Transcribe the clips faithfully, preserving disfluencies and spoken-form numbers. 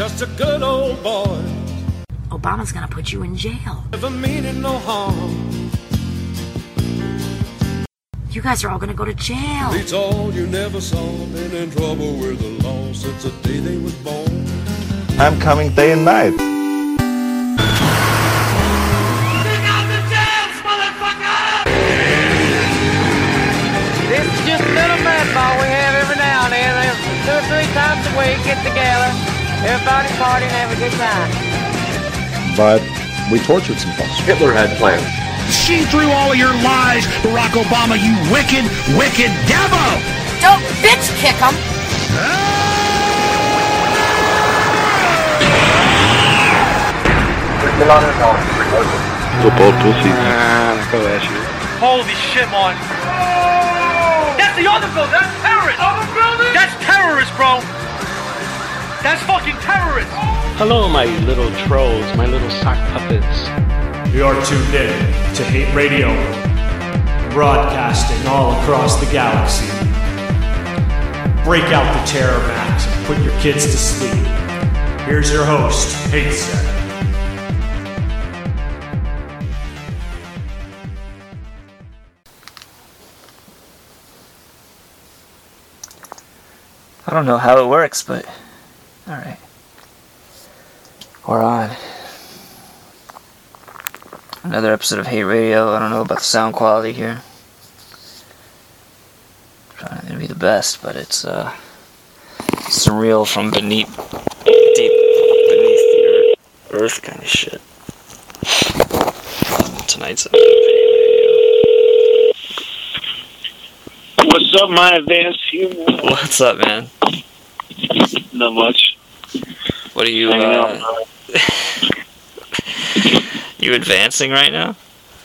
just a good old boy. Obama's gonna put you in jail. Never meaning no harm. You guys are all gonna go to jail. Beats all you never saw. Been in trouble with the law since the day they was born. I'm coming day and night. Dig out the jails, motherfucker! This is just a little mud ball we have every now and then. Two or three times a week, get together, everybody party and have a good time. But we tortured some folks. Hitler had plans. See through all of your lies, Barack Obama, you wicked, wicked devil! Don't bitch kick him! Football pussy. Ah, go at you. Holy shit, Martin. That's the other building. That's terrorist. Other building? That's terrorist, bro. That's fucking terrorist. Hello, my little trolls, my little sock puppets. You are tuned in to Hate Radio, broadcasting all across the galaxy. Break out the Terror Max and put your kids to sleep. Here's your host, Hate Set. I don't know how it works, but alright. We're on. Another episode of Hate Radio. I don't know about the sound quality here. Trying to be the best, but it's uh surreal from beneath deep beneath the earth kind of shit. Tonight's episode of Hate Radio. What's up, my advanced human? What's up, man? Not much. What are you uh You advancing right now?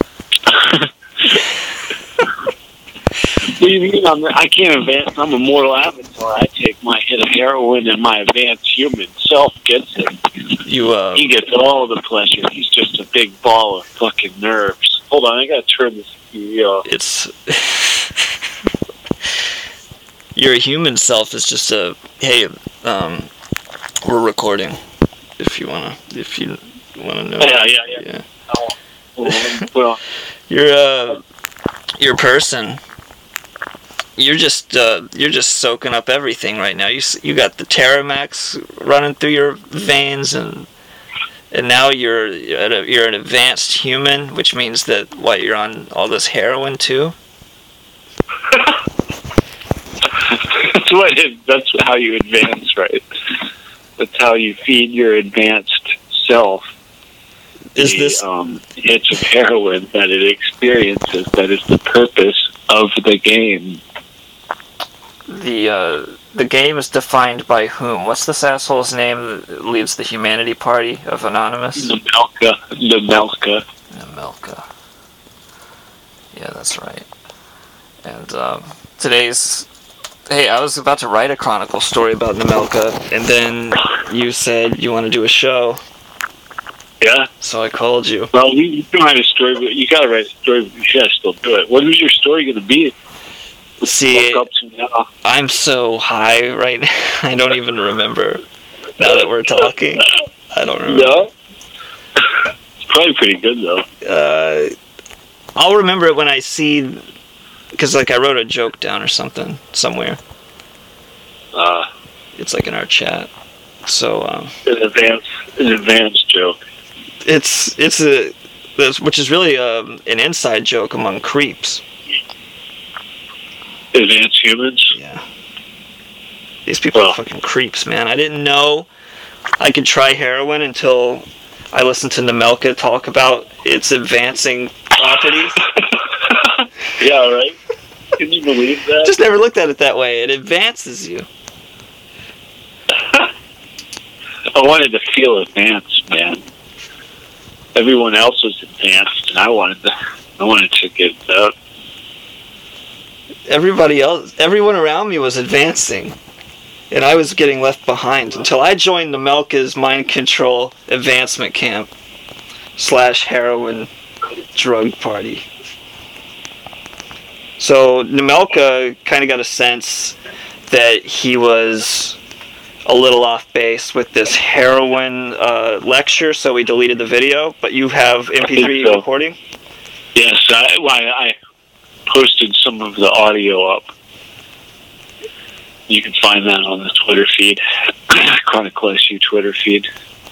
What do you mean? I'm, I can't advance. I'm a mortal avatar. I take my hit of heroin and my advanced human self gets it. You, uh... He gets all the pleasure. He's just a big ball of fucking nerves. Hold on, I gotta turn this T V off. It's... Your human self is just a... Hey, um... we're recording. If you wanna... If you... want to know. Yeah, yeah, yeah. yeah. Oh, well, well. You're uh, your person. You're just uh, you're just soaking up everything right now. You you got the Terramax running through your veins, and and now you're you're, a, you're an advanced human, which means that what you're on all this heroin too. That's what it, that's how you advance, right? That's how you feed your advanced self. Is the, this um, hits of heroin that it experiences? That is the purpose of the game. The uh, the game is defined by whom? What's this asshole's name that leads the Humanity Party of Anonymous? Nemelka. Nemelka. Nemelka. Yeah, that's right. And um, today's... Hey, I was about to write a Chronicle story about Nemelka, and then you said you want to do a show. Yeah. So I called you. Well, you, you can write a story, but you gotta write a story, but you gotta still do it. What is your story gonna be? See, I'm so high right now, I don't even remember. Now that we're talking, I don't remember. No? It's probably pretty good, though. Uh, I'll remember it when I see... Because, like, I wrote a joke down or something, somewhere. Uh, it's, like, in our chat. So, um... An advanced, an advanced joke. It's, it's a... Which is really um, an inside joke among creeps. Advanced humans? Yeah. These people well. are fucking creeps, man. I didn't know I could try heroin until I listened to Nemelka talk about its advancing properties. Yeah, right? Can you believe that? Just never looked at it that way. It advances you. I wanted to feel advanced, man. Everyone else was advanced, and I wanted to. I wanted to get out. Everybody else, everyone around me was advancing, and I was getting left behind until I joined Nemelka's mind control advancement camp slash heroin drug party. So Nemelka kind of got a sense that he was a little off base with this heroin uh, lecture, so we deleted the video. But you have M P three so. recording? Yes, I, I posted some of the audio up. You can find that on the Twitter feed, Chronicle S U Twitter feed.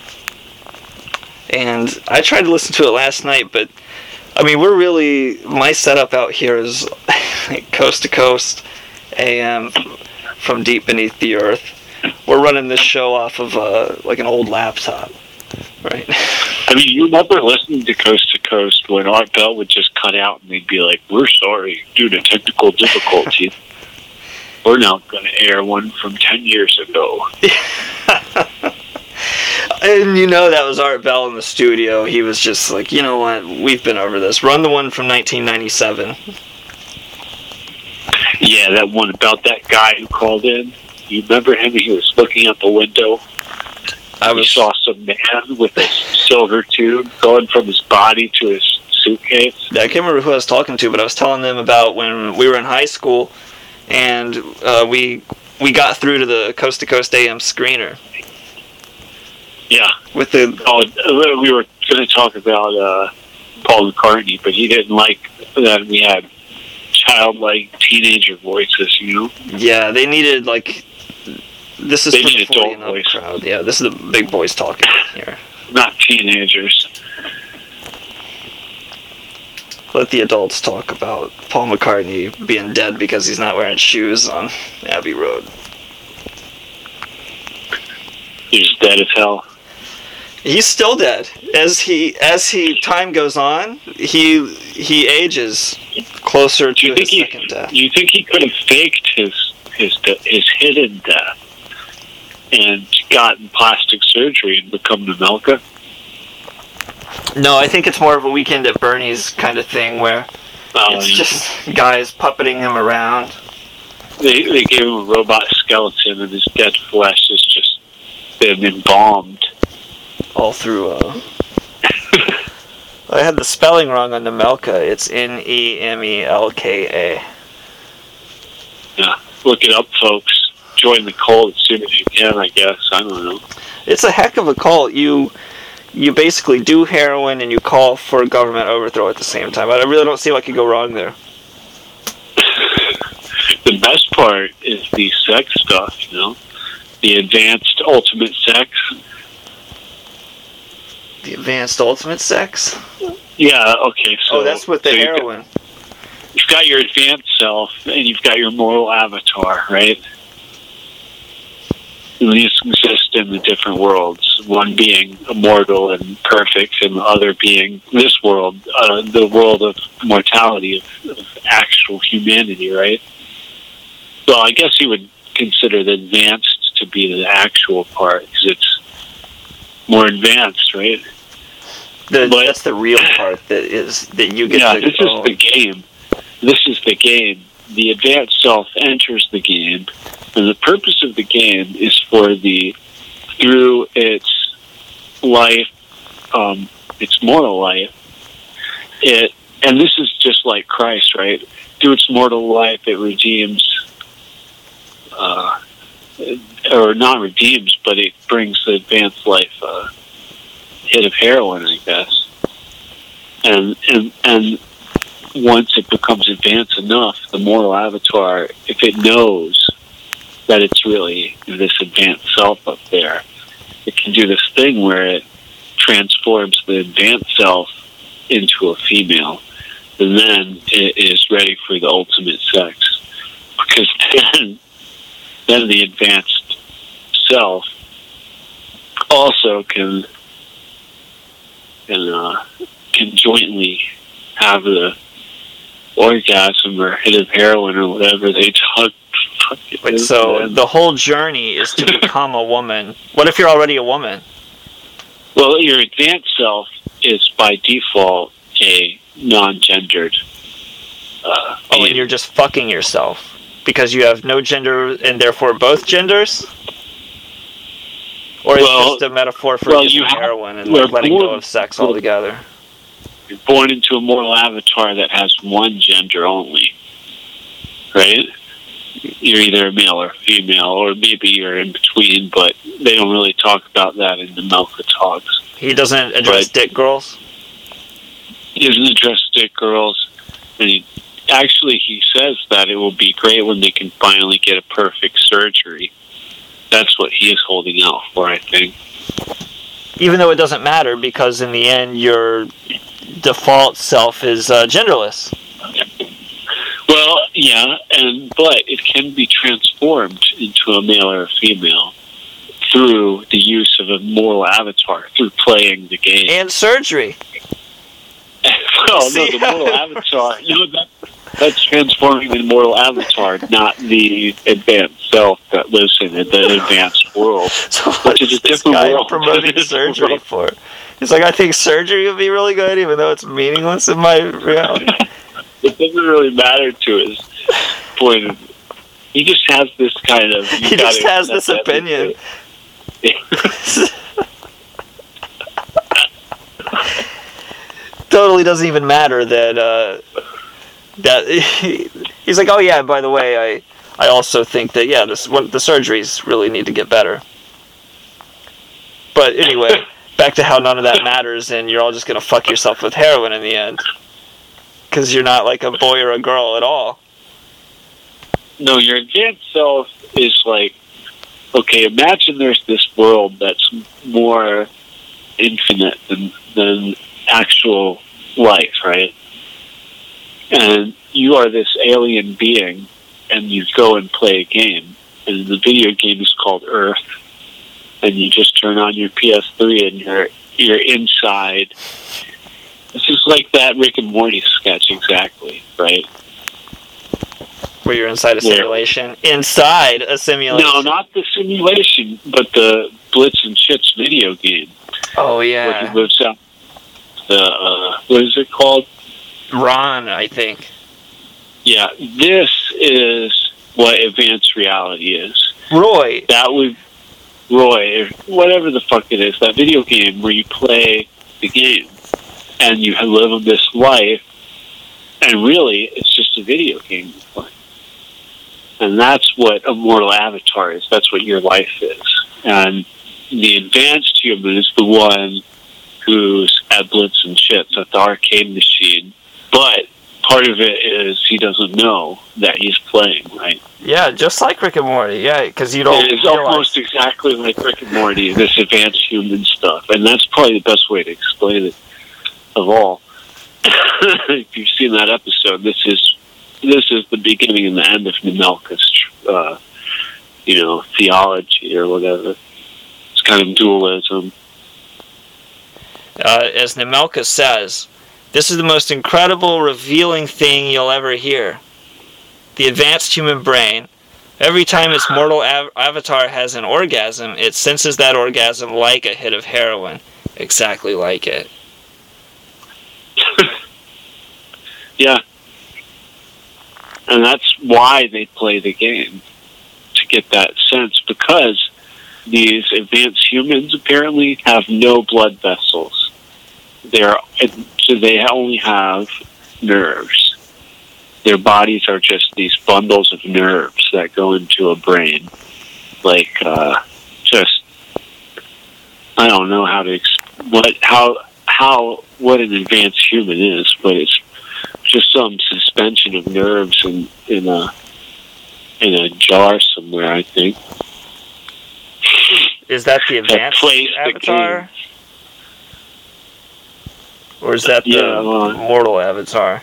And I tried to listen to it last night, but I mean, we're really, my setup out here is like coast to coast A M from deep beneath the earth. We're running this show off of uh, like an old laptop, right? I mean, you remember listening to Coast to Coast when Art Bell would just cut out and they'd be like, "We're sorry due to technical difficulties. We're now going to air one from ten years ago." And you know that was Art Bell in the studio. He was just like, you know what, we've been over this. Run the one from nineteen ninety-seven. Yeah, that one about that guy who called in. You remember him? He was looking out the window. I was... He saw some man with a silver tube going from his body to his suitcase. I can't remember who I was talking to, but I was telling them about when we were in high school, and uh, we we got through to the Coast to Coast A M screener. Yeah. With the oh, we were going to talk about uh, Paul McCartney, but he didn't like that we had childlike teenager voices, you know? Yeah, they needed, like, this is they for need the forty adult and up voice. crowd. Yeah, this is the big boys talking here. Not teenagers. Let the adults talk about Paul McCartney being dead because he's not wearing shoes on Abbey Road. He's dead as hell. He's still dead. As he as he time goes on, he he ages closer to his he, second death. You think he could have faked his his de- his hidden death and gotten plastic surgery and become Nemelka? No, I think it's more of a Weekend at Bernie's kind of thing where oh, it's yeah. just guys puppeting him around. They they gave him a robot skeleton and his dead flesh has just been embalmed. All through, uh... I had the spelling wrong on Nemelka. It's N E M E L K A. Yeah, look it up, folks. Join the cult as soon as you can, I guess. I don't know. It's a heck of a cult. You you basically do heroin and you call for a government overthrow at the same time. I really don't see what could go wrong there. The best part is the sex stuff, you know? The advanced ultimate sex. The advanced ultimate sex? Yeah, okay, so... Oh, that's with the so heroin. You've got, you've got your advanced self, and you've got your moral avatar, right? And these exist in the different worlds, one being immortal and perfect, and the other being this world, uh, the world of mortality, of, of actual humanity, right? So I guess you would consider the advanced to be the actual part, because it's more advanced, right? The, but, that's the real part that is that you get yeah, to this go. is the game. This is the game. The advanced self enters the game, and the purpose of the game is for the, through its life, um, its mortal life, it, and this is just like Christ, right? Through its mortal life, it redeems, uh, or not redeems, but it brings the advanced life uh, hit of heroin, I guess. And and and once it becomes advanced enough, the moral avatar, if it knows that it's really this advanced self up there, it can do this thing where it transforms the advanced self into a female, and then it is ready for the ultimate sex. Because then, then the advanced self also can can uh, can jointly have the orgasm or hit of heroin or whatever they talk. Wait, so the whole journey is to become a woman. What if you're already a woman? Well, your advanced self is by default a non-gendered. Uh, oh, and you're just fucking yourself because you have no gender and therefore both genders? Or is well, it just a metaphor for well, using you have, heroin and like, letting born, go of sex altogether? You're born into a mortal avatar that has one gender only, right? you're either a male or female, or maybe you're in between, but they don't really talk about that in the Melka talks. He doesn't address But- dick girls? He doesn't address dick girls, and he, actually he says that it will be great when they can finally get a perfect surgery. That's what he is holding out for, I think. Even though it doesn't matter, because in the end, your default self is uh, genderless. Well, yeah, and but it can be transformed into a male or a female through the use of a mortal avatar, through playing the game. And surgery. Well, no, the mortal avatar, you know, that, that's transforming the mortal avatar, not the advanced self that lives in it, the advanced world. So which is a this different guy world. promoting surgery for? He's like, I think surgery would be really good, even though it's meaningless in my reality. It doesn't really matter to his point of, he just has this kind of... He just has this opinion. Totally doesn't even matter that uh, that he, he's like, oh yeah, by the way, I I also think that yeah, this what the surgeries really need to get better. But anyway, back to how none of that matters, and you're all just gonna fuck yourself with heroin in the end, because you're not like a boy or a girl at all. No, your advanced self is like, okay, imagine there's this world that's more infinite than than actual life, right? And you are this alien being, and you go and play a game, and the video game is called Earth, and you just turn on your P S three, and you're you're inside. This is like that Rick and Morty sketch, exactly, right? Where you're inside a simulation? Yeah. Inside a simulation? No, not the simulation, but the Blitz and Chits video game. Oh, yeah. Where he lives out the, uh, what is it called? Ron, I think. Yeah, this is what advanced reality is. Roy. That would, Roy, or whatever the fuck it is, that video game where you play the game and you live in this life, and really, it's just a video game you play. And that's what a mortal avatar is. That's what your life is. And the advanced human is the one who's at Blitz and Chits, at the arcade machine. But part of it is he doesn't know that he's playing, right? Yeah, just like Rick and Morty. Yeah, because you don't. It's almost exactly like Rick and Morty, this advanced human stuff. And that's probably the best way to explain it of all. If you've seen that episode, this is this is the beginning and the end of Nemelka's, uh, you know, theology or whatever. It's kind of dualism. Uh, as Nemelka says, this is the most incredible, revealing thing you'll ever hear. The advanced human brain, every time its mortal av- avatar has an orgasm, it senses that orgasm like a hit of heroin. Exactly like it. Yeah. And that's why they play the game, to get that sense, because these advanced humans apparently have no blood vessels. They're, so they only have nerves. Their bodies are just these bundles of nerves that go into a brain. Like, uh, just, I don't know how to, what, how, how, what an advanced human is, but it's just some suspension of nerves in, in a, in a jar somewhere, I think. Is that the advanced that avatar? Or is that the yeah, well, mortal avatar?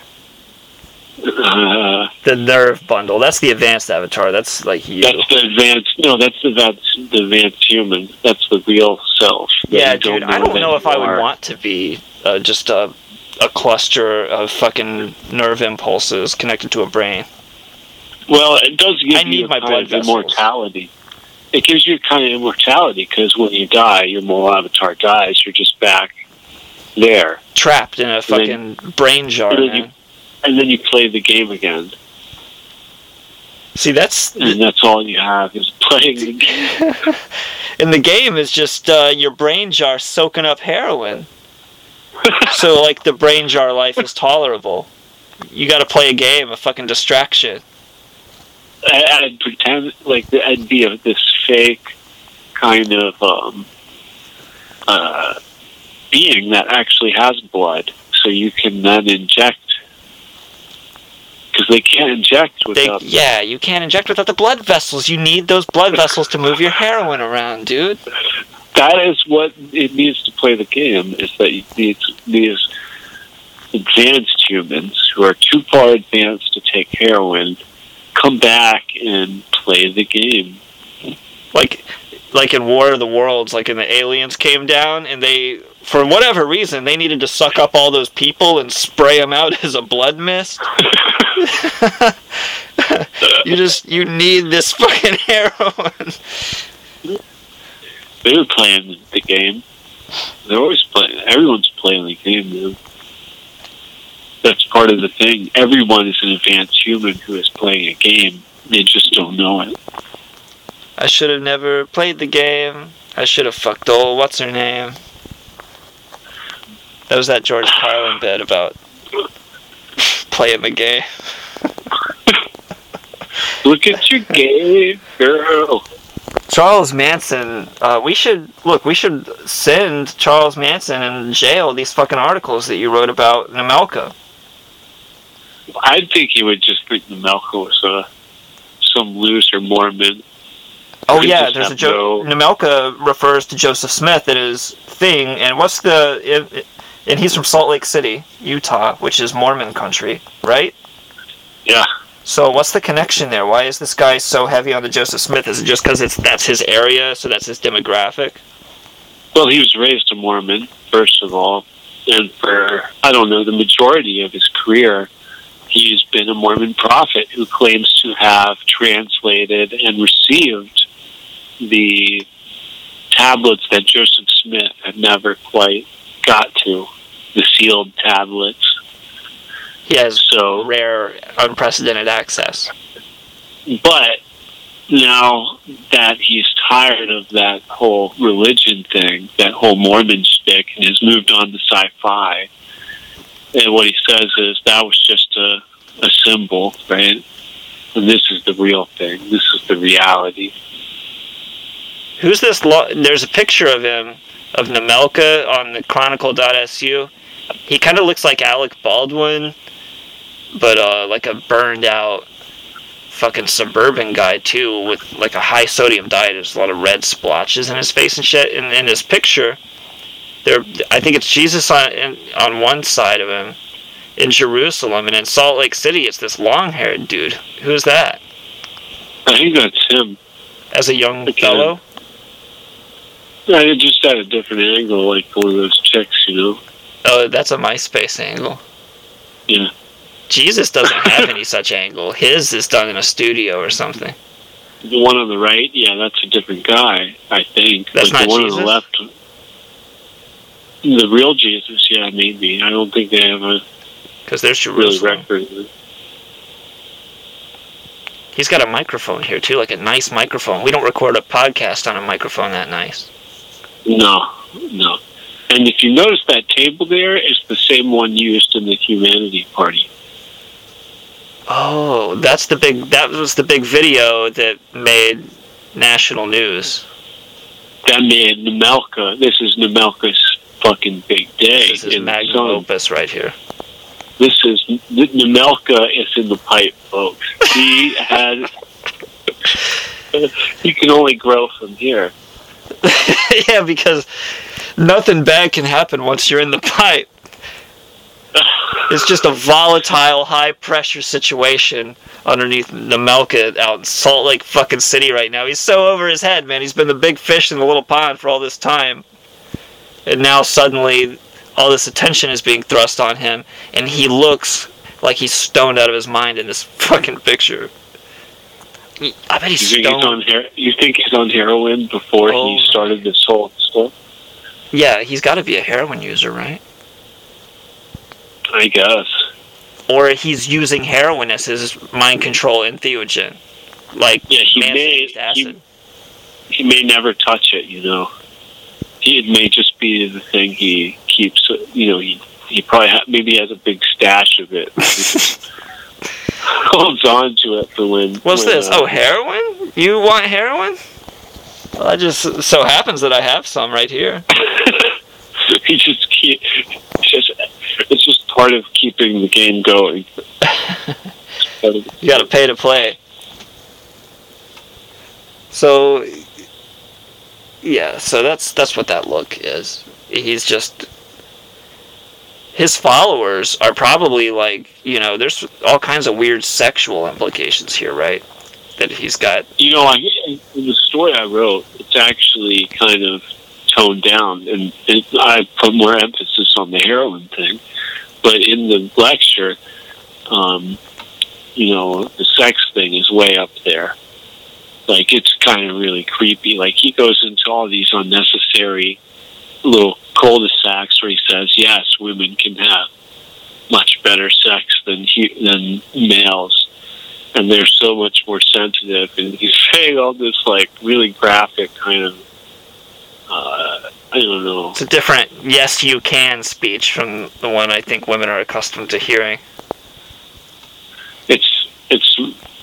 Uh, the nerve bundle. That's the advanced avatar. That's like you. That's the advanced. No, that's the advanced, the advanced human. That's the real self. Yeah, dude. I don't know if I would want to be uh, just a a cluster of fucking nerve impulses connected to a brain. Well, it does give I you need a my kind blood of vessels. immortality. It gives you a kind of immortality, because when you die, your mortal avatar dies. You're just back there, trapped in a fucking then, brain jar. And then, man. you, and then you play the game again. See, that's and that's all you have is playing the game. And the game is just uh, your brain jar soaking up heroin. So, like, the brain jar life is tolerable. You got to play a game, a fucking distraction. I, I'd pretend like I'd be a, this fake kind of um, uh, being that actually has blood, so you can then inject. Because they can't inject without... They, yeah, you can't inject without the blood vessels. You need those blood vessels to move your heroin around, dude. That is what it needs to play the game, is that you need these advanced humans who are too far advanced to take heroin come back and play the game. Like, like in War of the Worlds, like in the aliens came down and they, for whatever reason, they needed to suck up all those people and spray them out as a blood mist. you just, you need this fucking heroin. They were playing the game. They're always playing. Everyone's playing the game, man. That's part of the thing. Everyone is an advanced human who is playing a game. They just don't know it. I should have never played the game. I should have fucked old what's her name. That was that George Carlin bit about playing the game. Look at your game, girl. Charles Manson, uh, we should, look, we should send Charles Manson in jail these fucking articles that you wrote about Nemelka. I think he would just think Nemelka was uh, some loser Mormon. Oh yeah, there's a joke. No... Nemelka refers to Joseph Smith in his thing, and what's the, it, and he's from Salt Lake City, Utah, which is Mormon country, right? Yeah. So what's the connection there? Why is this guy so heavy on the Joseph Smith? Is it just because it's that's his area, so that's his demographic? Well, he was raised a Mormon, first of all, and for, I don't know, the majority of his career, he's been a Mormon prophet who claims to have translated and received the tablets that Joseph Smith had never quite got to, the sealed tablets. He has so rare, unprecedented access. But now that he's tired of that whole religion thing, that whole Mormon shtick, and has moved on to sci-fi, and what he says is that was just a, a symbol, right? And this is the real thing. This is the reality. Who's this? Lo- There's a picture of him, of Nemelka, on the Chronicle dot S U. He kind of looks like Alec Baldwin, but uh, like a burned out fucking suburban guy too, with like a high sodium diet. There's a lot of red splotches in his face and shit. And in his picture, there, I think it's Jesus on in, on one side of him in Jerusalem, and in Salt Lake City, it's this long-haired dude. Who's that? I think that's him. As a young okay. fellow? I just at a different angle, like one of those chicks, you know. Oh, that's a MySpace angle. Yeah. Jesus doesn't have any such angle. His is done in a studio or something. The one on the right, yeah, that's a different guy, I think. That's like not the one Jesus? on the left. The real Jesus, yeah, maybe. I don't think they have a because there's Jerusalem. Really record. He's got a microphone here too, like a nice microphone. We don't record a podcast on a microphone that nice. No, no. And if you notice that table there is the same one used in the Humanity Party. Oh, that's the big. That was the big video that made national news. That made Nemelka. This is Nemelka's fucking big day. This is magnum opus right here. This is Nemelka is in the pipe, folks. He had. You can only grow from here. Yeah, because nothing bad can happen once you're in the pipe. It's just a volatile, high-pressure situation underneath Nemelka out in Salt Lake fucking City right now. He's so over his head, man. He's been the big fish in the little pond for all this time. And now suddenly all this attention is being thrust on him, and he looks like he's stoned out of his mind in this fucking picture. I bet he's you think stoned. He's on her- you think he's on heroin before oh, he started this whole stuff? Yeah, he's got to be a heroin user, right? I guess. Or he's using heroin as his mind control entheogen. Like, yeah, he Manson may, used acid. He, he may never touch it, you know. It may just be the thing he keeps, you know, he, he probably ha- maybe has a big stash of it. holds on to it for when. What's when, this? Uh, oh, heroin? You want heroin? Well, it just so happens that I have some right here. he just keep. It's just, it's just part of keeping the game going. You got to pay to play. So, yeah. So that's that's what that look is. He's just. His followers are probably like, you know, there's all kinds of weird sexual implications here, right? That he's got. You know, I, in the story I wrote, it's actually kind of toned down, and it, I put more emphasis on the heroin thing. But in the lecture, um, you know, the sex thing is way up there. Like, it's kind of really creepy. Like, he goes into all these unnecessary little cul-de-sacs where he says, yes, women can have much better sex than he, than males, and they're so much more sensitive. And he's saying all this, like, really graphic kind of, uh, I don't know. It's a different yes, you can speech from the one I think women are accustomed to hearing. It's, it's,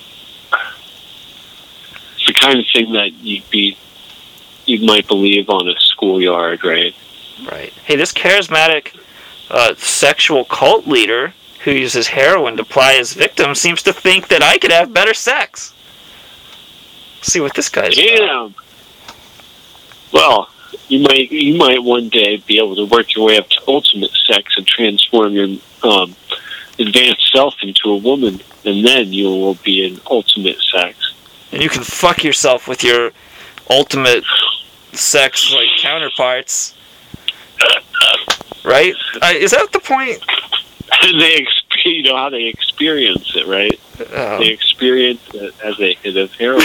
it's the kind of thing that you'd be, you might believe on a schoolyard, right? Right. Hey, this charismatic uh, sexual cult leader who uses heroin to ply his victims seems to think that I could have better sex. Let's see what this guy's Damn. about. Well, you might you might one day be able to work your way up to ultimate sex and transform your um, advanced self into a woman, and then you will be in ultimate sex. And you can fuck yourself with your ultimate sex like counterparts, right? Uh, is that the point? they, exp- you know how they experience it, right? Oh. They experience it as a hit of heroin.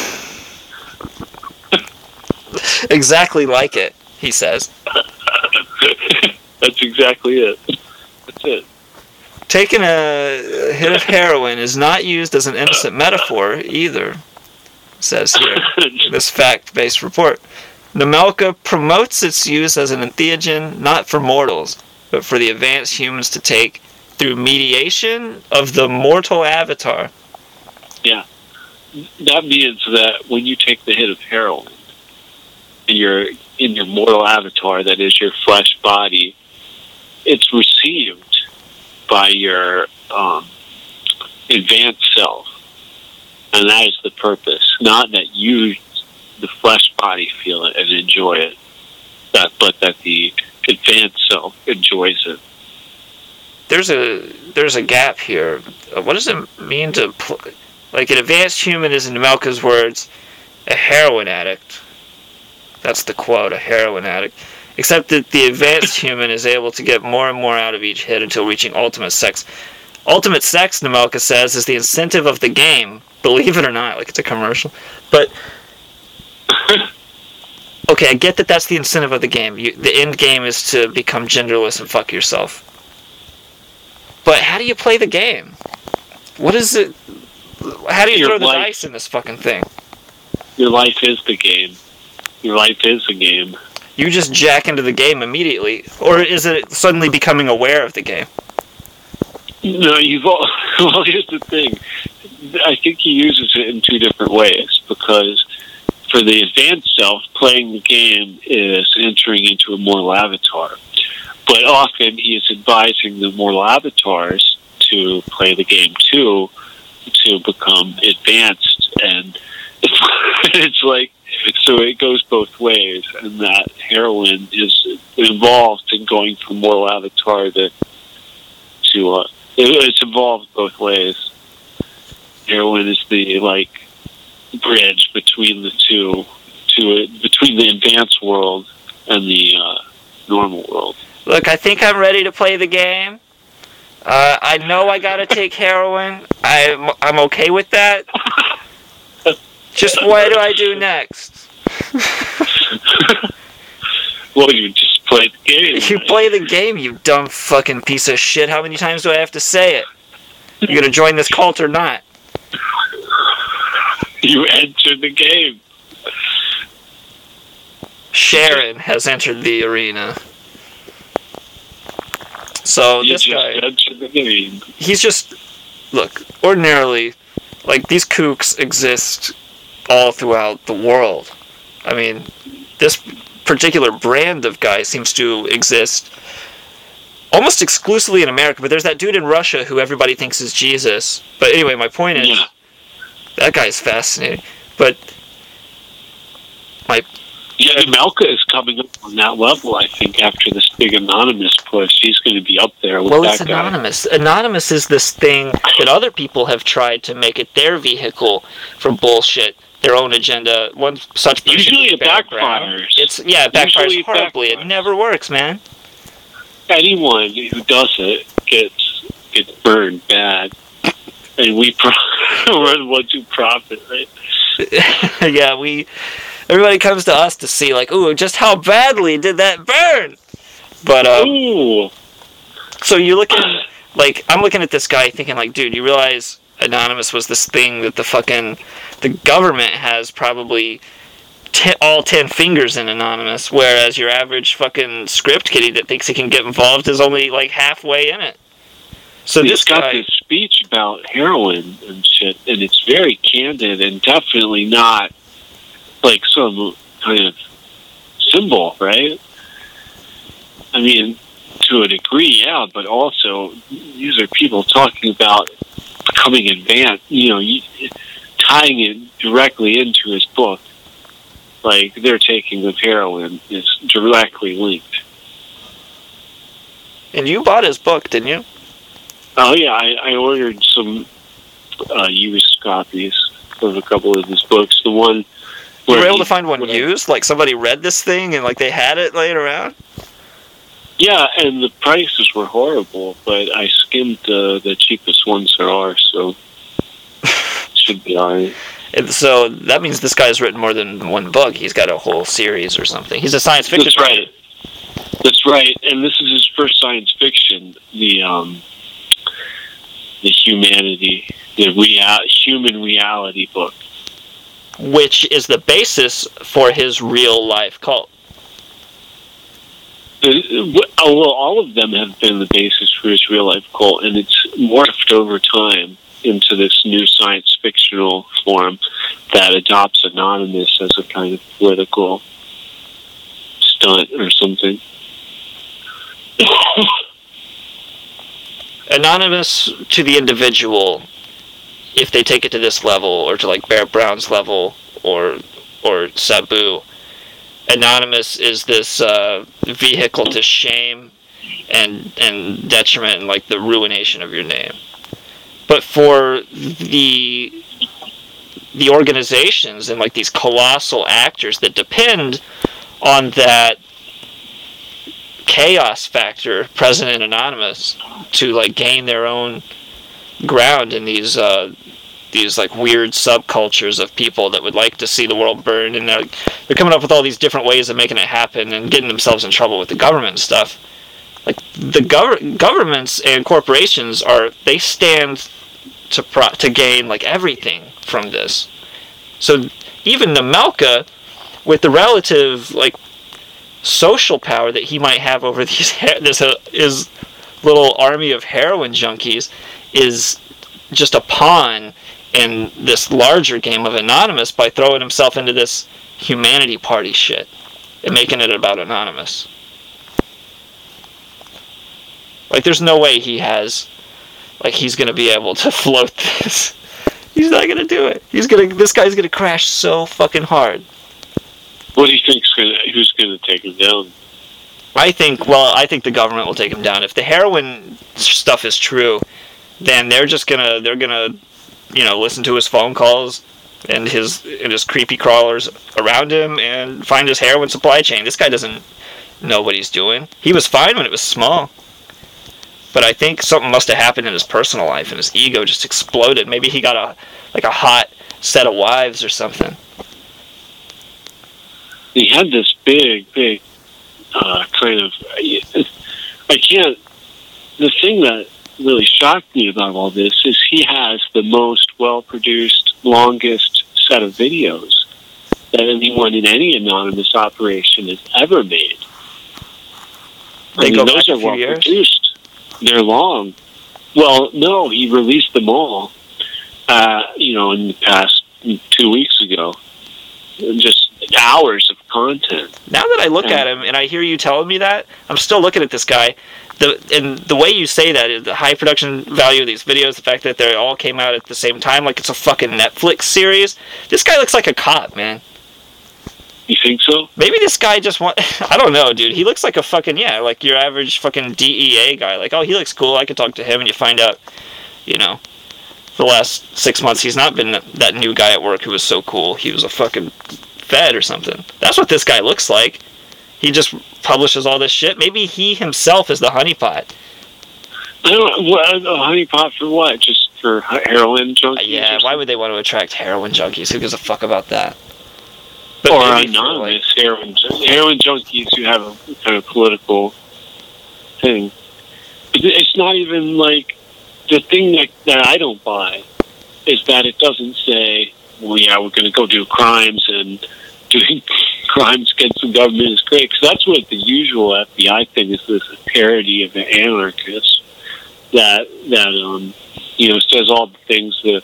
Exactly like it, he says. That's exactly it. That's it. Taking a hit of heroin is not used as an innocent metaphor either, says here, this fact-based report. Nemelka promotes its use as an entheogen not for mortals, but for the advanced humans to take through mediation of the mortal avatar. Yeah. That means that when you take the hit of heroin, and you're in your mortal avatar, that is your flesh body, it's received by your um, advanced self. And that is the purpose. Not that you, the flesh body, feel it and enjoy it, that, but that the advanced self enjoys it. There's a there's a gap here. Uh, what does it mean to... Pl- like, an advanced human is, in Nemelka's words, a heroin addict. That's the quote, a heroin addict. Except that the advanced human is able to get more and more out of each hit until reaching ultimate sex. Ultimate sex, Nemelka says, is the incentive of the game. Believe it or not, like it's a commercial. But, okay, I get that that's the incentive of the game. You, the end game is to become genderless and fuck yourself. But how do you play the game? What is it? How do you Your throw the life, dice in this fucking thing? Your life is the game. Your life is the game. You just jack into the game immediately, or is it suddenly becoming aware of the game? No, you've all, well, here's the thing. I think he uses it in two different ways, because for the advanced self, playing the game is entering into a mortal avatar. But often he is advising the mortal avatars to play the game too, to become advanced. And it's, it's like, so it goes both ways, and that heroin is involved in going from mortal avatar to, to uh, it's involved both ways. Heroin is the, like, bridge between the two, to between the advanced world and the uh, normal world. Look, I think I'm ready to play the game. Uh, I know I gotta take heroin. I'm, I'm okay with that. Just what do I do next? Well, you just play the game. You play the game, you dumb fucking piece of shit. How many times do I have to say it? You gonna join this cult or not? You entered the game. Sharon has entered the arena. So you this just guy, entered the game. he's just look, ordinarily, like, these kooks exist all throughout the world. I mean, this particular brand of guy seems to exist almost exclusively in America, but there's that dude in Russia who everybody thinks is Jesus. But anyway, my point is, yeah. that guy's fascinating. But my... Yeah, Melka is coming up on that level, I think, after this big Anonymous push. He's going to be up there with well, that it's guy. Anonymous. Anonymous is this thing that other people have tried to make it their vehicle for bullshit, their own agenda. One such person Usually it background. backfires. It's, yeah, it backfires Usually horribly. It, backfires. It never works, man. Anyone who does it gets gets burned bad. And we pro- we're the ones who profit, right? yeah, we... Everybody comes to us to see, like, ooh, just how badly did that burn? But, um... Ooh. So you look at, like, I'm looking at this guy thinking, like, dude, you realize Anonymous was this thing that the fucking... The government has probably ten, all ten fingers in Anonymous, whereas your average fucking script kiddie that thinks he can get involved is only, like, halfway in it. So He's this got guy... this speech about heroin and shit, and it's very candid and definitely not like some kind of symbol, right? I mean, to a degree, yeah, but also these are people talking about becoming advanced, you know, tying it directly into his book. Like, their taking of heroin is directly linked. And you bought his book, didn't you? Oh, yeah, I, I ordered some uh, used copies of a couple of his books. The one... You were able to find one used? Like, somebody read this thing and, like, they had it laying around? Yeah, and the prices were horrible, but I skimmed uh, the cheapest ones there are, so it should be alright. And so, that means this guy's written more than one book. He's got a whole series or something. He's a science fiction That's writer. right. That's right, and this is his first science fiction, the, um... the humanity, the real, human reality book. Which is the basis for his real-life cult. Uh, well, all of them have been the basis for his real-life cult, and it's morphed over time into this new science-fictional form that adopts Anonymous as a kind of political stunt or something. Anonymous to the individual, if they take it to this level, or to like Bear Brown's level, or or Sabu, Anonymous is this uh, vehicle to shame and and detriment and like the ruination of your name. But for the the organizations and like these colossal actors that depend on that chaos factor present in Anonymous to like gain their own ground in these uh, these like weird subcultures of people that would like to see the world burn, and they're, they're coming up with all these different ways of making it happen and getting themselves in trouble with the government and stuff. Like the gov- governments and corporations are they stand to pro- to gain like everything from this. So even Nemelka, with the relative like social power that he might have over these this uh, his little army of heroin junkies, is just a pawn in this larger game of Anonymous by throwing himself into this humanity party shit and making it about Anonymous. Like, there's no way he has, like, he's gonna be able to float this. He's not gonna do it. He's gonna, this guy's gonna crash so fucking hard. What do you think's gonna, who's gonna take him down? I think, well, I think the government will take him down. If the heroin stuff is true, then they're just gonna, they're gonna, you know, listen to his phone calls and his, and his creepy crawlers around him and find his heroin supply chain. This guy doesn't know what he's doing. He was fine when it was small. But I think something must have happened in his personal life and his ego just exploded. Maybe he got a, like a hot set of wives or something. He had this big, big, uh, kind of, I can't, the thing that really shocked me about all this is he has the most well-produced, longest set of videos that anyone in any anonymous operation has ever made. They I mean, go those back are a few years? well-produced. They're long. Well, no, he released them all, uh, you know, in the past two weeks ago. Just hours of content. Now that I look and, at him and I hear you telling me that, I'm still looking at this guy. The and the way you say that is the high production value of these videos, the fact that they all came out at the same time, like it's a fucking Netflix series. This guy looks like a cop, man. You think so? Maybe this guy just want. I don't know, dude. He looks like a fucking yeah, like your average fucking D E A guy. Like, oh, he looks cool. I could talk to him, and you find out, you know, the last six months he's not been that new guy at work who was so cool. He was a fucking fed or something. That's what this guy looks like. He just publishes all this shit. Maybe he himself is the honeypot. I don't know. What, a honeypot for what? Just for heroin junkies? Uh, yeah, why would they want to attract heroin junkies? Who gives a fuck about that? But or anonymous like, heroin, heroin junkies who have a kind of political thing. It's not even like... The thing that, that I don't buy is that it doesn't say, well, yeah, we're going to go do crimes, and doing crimes against the government is great. Because that's what the usual F B I thing is, this parody of an anarchist that, that um, you know, says all the things that,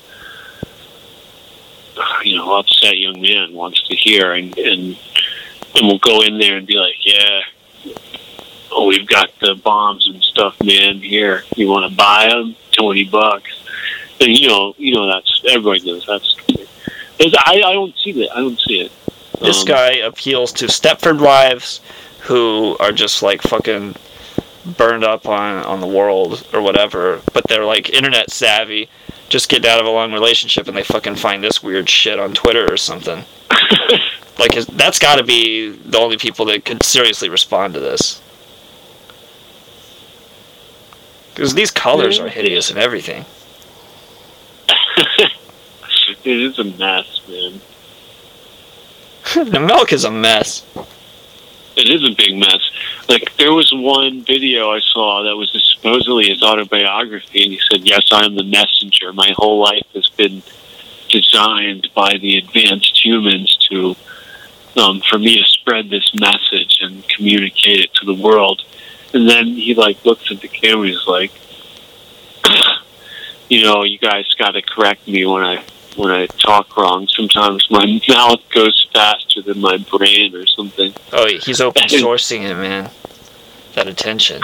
you know, upset young man wants to hear, and, and, and we'll go in there and be like, yeah, oh, we've got the bombs and stuff, man, here. You want to buy them? twenty bucks. And, you know, you know, that's, everybody knows that's, I, I don't see that. I don't see it. This um, guy appeals to Stepford wives who are just like fucking burned up on, on the world or whatever, but they're like internet savvy, just getting out of a long relationship, and they fucking find this weird shit on Twitter or something. Like, his, that's got to be the only people that could seriously respond to this. Because these colors are hideous and everything. It is a mess, man. The milk is a mess. It is a big mess. Like, there was one video I saw that was supposedly his autobiography, and he said, yes, I am the messenger. My whole life has been designed by the advanced humans to, um, for me to spread this message and communicate it to the world. And then he, like, looks at the camera, he's like, you know, you guys got to correct me when I when I talk wrong. Sometimes my mouth goes faster than my brain or something. Oh, he's open sourcing it, man. That attention.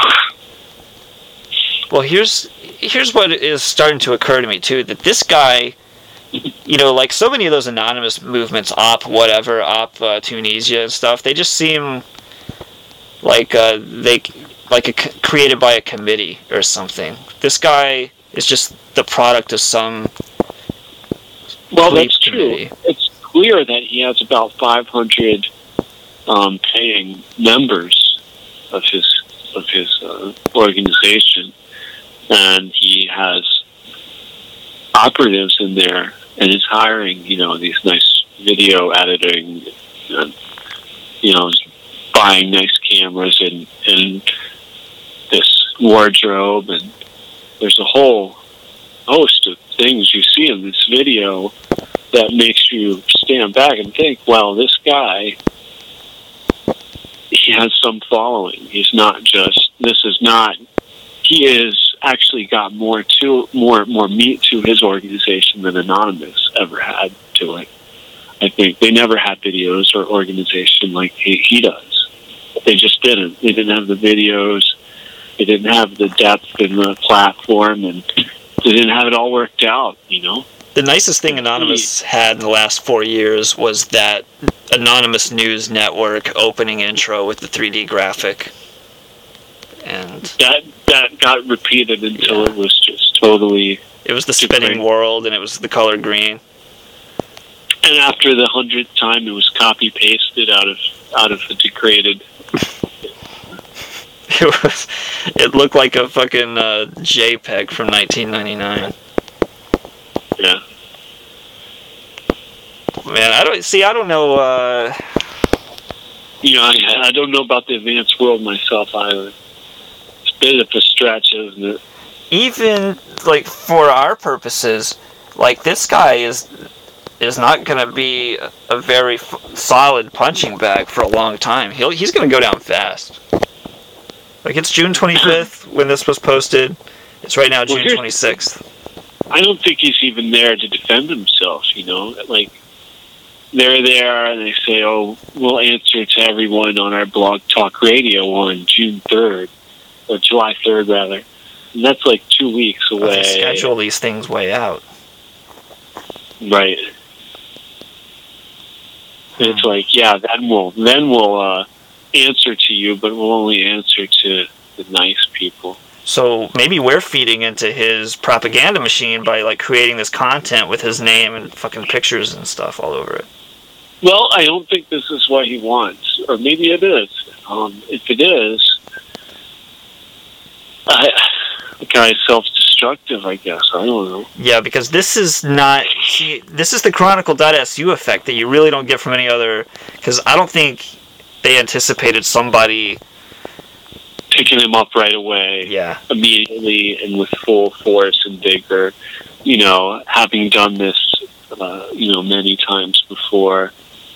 Well, here's here's what is starting to occur to me, too, that this guy, you know, like so many of those anonymous movements, Op whatever, Op uh, Tunisia and stuff, they just seem like uh, they... like a, created by a committee or something. This guy is just the product of some well, that's committee. True. It's clear that he has about five hundred um, paying members of his of his uh, organization, and he has operatives in there, and is hiring, you know, these nice video editing, and, you know, buying nice cameras and and this wardrobe, and there's a whole host of things you see in this video that makes you stand back and think, well, this guy, he has some following. He's not just, this is not, he is actually got more to, more, more meat to his organization than Anonymous ever had to it. I think they never had videos or organization like he, he does. They just didn't. They didn't have the videos. They didn't have the depth in the platform, and they didn't have it all worked out, you know? The nicest thing Anonymous had in the last four years was that Anonymous News Network opening intro with the three D graphic. And that that got repeated until yeah. it was just totally... It was the spinning different. world, and it was the color green. And after the hundredth time, it was copy-pasted out of out of the degraded... It was. It looked like a fucking uh, JPEG from nineteen ninety-nine. Yeah. Man, I don't see. I don't know. Uh... You know, I, I don't know about the advanced world myself either. It's a bit of a stretch, isn't it? Even like for our purposes, like this guy is is not going to be a very f- solid punching bag for a long time. He'll he's going to go down fast. Like, it's June twenty-fifth when this was posted, It's right now Well, June here's- twenty-sixth. I don't think he's even there to defend himself, you know? Like, they're there and they say, oh, we'll answer to everyone on our Blog Talk Radio on June third, or July third, rather. And that's like two weeks away. They schedule these things way out. Right. And it's like, yeah, then we'll, then we'll uh, answer to you, but we'll only answer to the nice people. So maybe we're feeding into his propaganda machine by like creating this content with his name and fucking pictures and stuff all over it. Well, I don't think this is what he wants, or maybe it is. Um, if it is, I, the guy's self-destructive, I guess. I don't know. Yeah, because this is not... See, this is the Chronicle dot S U effect that you really don't get from any other... Because I don't think they anticipated somebody... Picking him up right away. Yeah. Immediately and with full force and vigor. You know, having done this, uh, you know, many times before.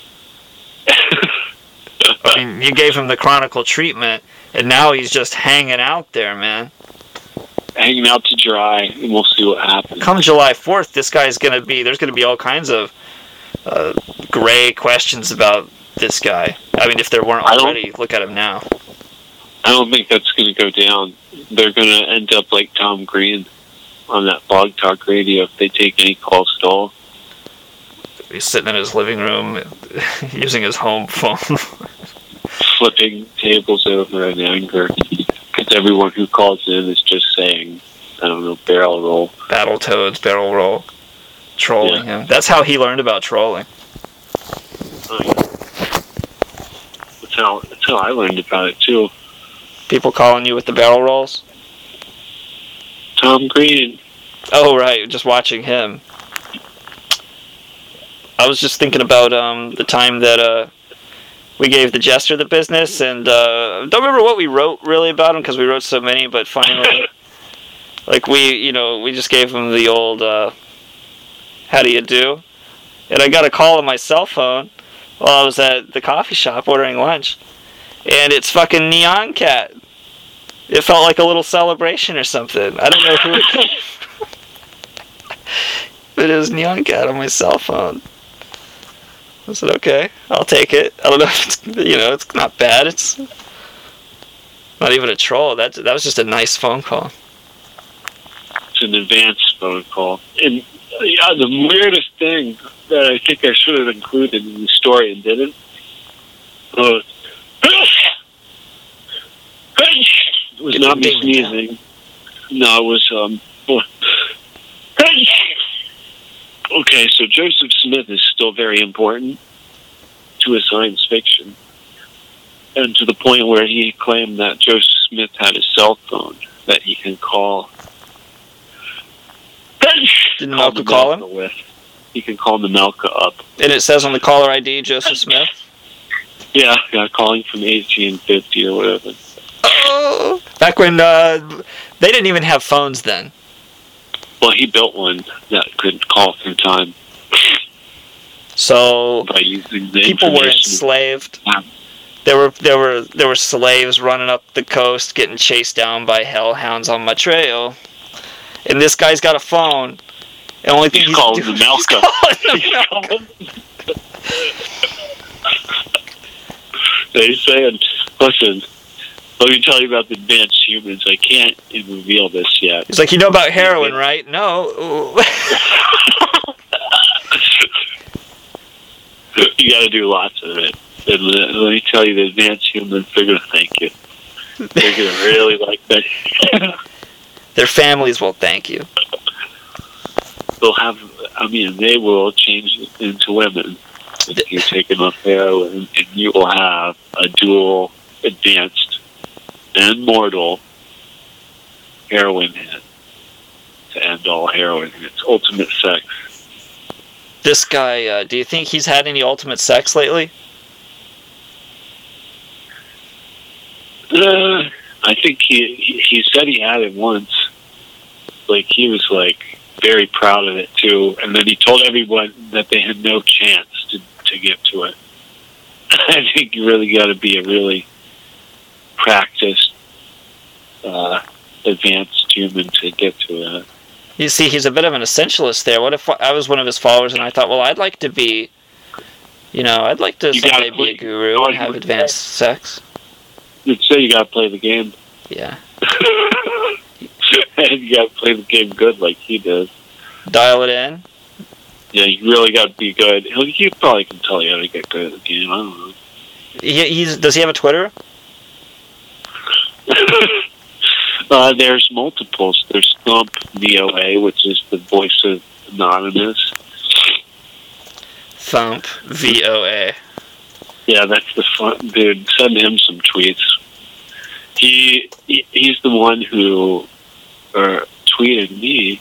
I mean, you gave him the Chronicle treatment, and now he's just hanging out there, man. Hanging out to dry, and we'll see what happens. Come July fourth, this guy's going to be... There's going to be all kinds of uh, gray questions about this guy. I mean, if there weren't already, look at him now. I don't think that's going to go down. They're going to end up like Tom Green on that Blog Talk Radio if they take any calls at all. He's sitting in his living room using his home phone. Flipping tables over in anger. Because everyone who calls in is just saying, I don't know, barrel roll. Battletoads, barrel roll. Trolling Yeah. him. That's how he learned about trolling. Oh, yeah. That's how, that's how I learned about it, too. People calling you with the barrel rolls? Tom Green. Oh, right. Just watching him. I was just thinking about um, the time that uh, we gave the Jester the business, and uh, don't remember what we wrote really about him because we wrote so many, but finally, like we, you know, we just gave him the old, uh, how do you do? And I got a call on my cell phone while I was at the coffee shop ordering lunch, and it's fucking Neon Cat. It felt like a little celebration or something. I don't know who it but it was Neon Cat on my cell phone. I said, okay, I'll take it. I don't know if it's, you know, it's not bad. It's not even a troll. That, that was just a nice phone call. It's an advanced phone call. And yeah, the weirdest thing that I think I should have included in the story and didn't was, it was not me sneezing. No, it was, um, okay, so Joseph Smith is still very important to his science fiction. And to the point where he claimed that Joseph Smith had a cell phone that he can call. Didn't Melka call him? With. He can call Melka up. And it says on the caller I D, Joseph Smith? Yeah, yeah, calling from eighteen fifty or whatever. Oh! Back when uh, they didn't even have phones then. Well, he built one that could call through time. So by using the people were enslaved. There were there were there were slaves running up the coast, getting chased down by hellhounds on my trail. And this guy's got a phone. The only thing he's, he's calling doing the Melka. He's calling the He's saying, listen, let me tell you about the advanced humans. I can't reveal this yet. He's like, you know about heroin, right? No. You got to do lots of it. And let me tell you, the advanced humans, they're going to thank you. They're going to really like that. Their families will thank you. They'll have, I mean, they will change into women if you take enough heroin, and you will have a dual, advanced, and mortal heroin hit to end all heroin hits. Ultimate sex. This guy, uh, do you think he's had any ultimate sex lately? Uh, I think he, he he said he had it once. Like, he was, like, very proud of it, too. And then he told everyone that they had no chance to, to get to it. I think you really got to be a really practiced, uh, advanced human to get to that. You see, he's a bit of an essentialist there. What if I was one of his followers and I thought, well, I'd like to be, you know, I'd like to You someday gotta be a play- guru and have advanced sex. You'd say you gotta play the game. Yeah. And you gotta play the game good like he does. Dial it in. Yeah, you really gotta be good. He'll, he probably can tell you how to get good at the game. I don't know. He, he's, does he have a Twitter? uh, there's multiples. There's Thump V O A, which is the voice of Anonymous. Thump V O A. Yeah, that's the fun dude. Send him some tweets. He, he he's the one who uh, tweeted me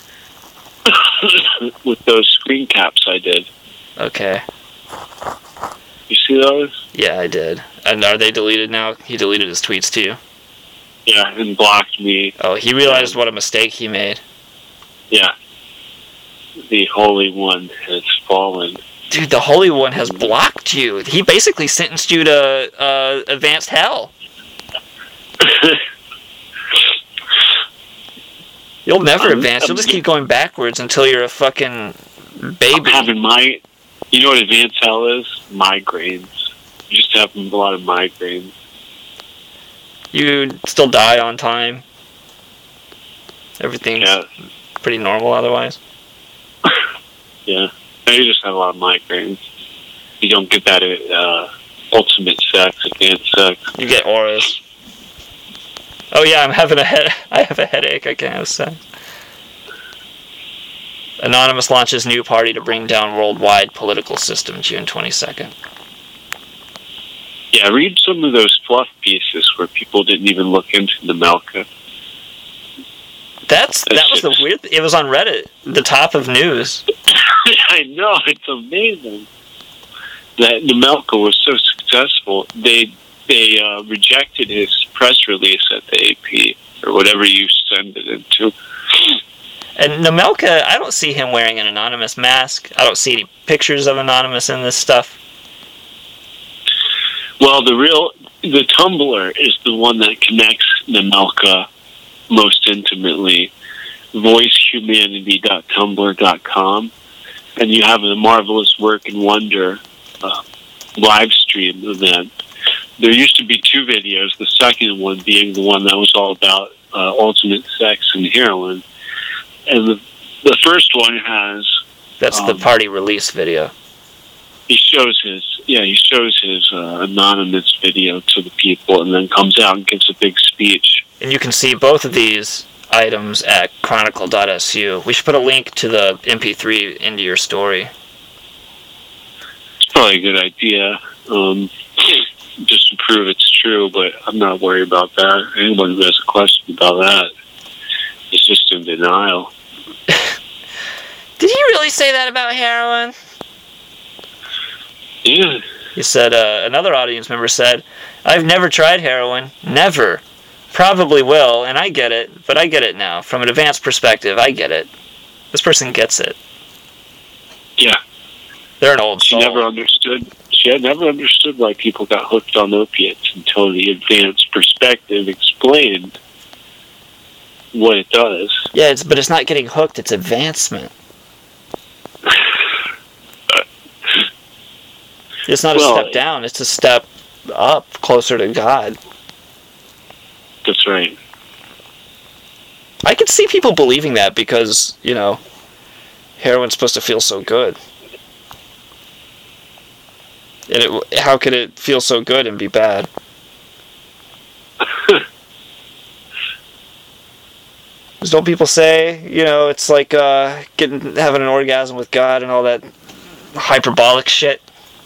with those screen caps I did. Okay. You see those? Yeah, I did. And are they deleted now? He deleted his tweets too. Yeah, and blocked me. Oh, he realized what a mistake he made. Yeah. The Holy One has fallen. Dude, the Holy One has blocked you. He basically sentenced you to uh, advanced hell. You'll never advance. You'll just keep going backwards until you're a fucking baby. I'm having my... You know what advanced hell is? Migraines. You just have a lot of migraines. You still die on time. Everything's Yeah. pretty normal otherwise. Yeah. No, you just have a lot of migraines. You don't get that uh, ultimate sex, advanced sex. You get auras. Oh yeah, I'm having a head. I have a headache. I can't have sex. Anonymous launches new party to bring down worldwide political system June twenty-second. Yeah, read some of those fluff pieces where people didn't even look into Nemelka. That's that was the weird. It was on Reddit, the top of news. I know, it's amazing that Nemelka was so successful. They they uh, rejected his press release at the A P or whatever you send it into. And Nemelka, I don't see him wearing an Anonymous mask. I don't see any pictures of Anonymous in this stuff. Well, the real the Tumblr is the one that connects Nemelka most intimately. voice humanity dot tumblr dot com, and you have a Marvelous Work and Wonder uh, live stream event. There used to be two videos, the second one being the one that was all about uh, ultimate sex and heroin. And the, the first one has... That's um, the party release video. He shows his, yeah, he shows his uh, anonymous video to the people and then comes out and gives a big speech. And you can see both of these items at chronicle dot S U. We should put a link to the M P three into your story. It's probably a good idea, um, just to prove it's true, but I'm not worried about that. Anyone who has a question about that is just in denial. Did he really say that about heroin? Yeah. He said, uh, another audience member said, I've never tried heroin. Never. Probably will, and I get it, but I get it now. From an advanced perspective, I get it. This person gets it. Yeah. They're an old She soul. never understood. She had never understood why people got hooked on opiates until the advanced perspective explained what it does. Yeah, it's, but it's not getting hooked, it's advancement. It's not well, a step down, it's a step up, closer to God. That's right. I could see people believing that because, you know, heroin's supposed to feel so good. And it, how could it feel so good and be bad? Because don't people say, you know, it's like uh, getting having an orgasm with God and all that hyperbolic shit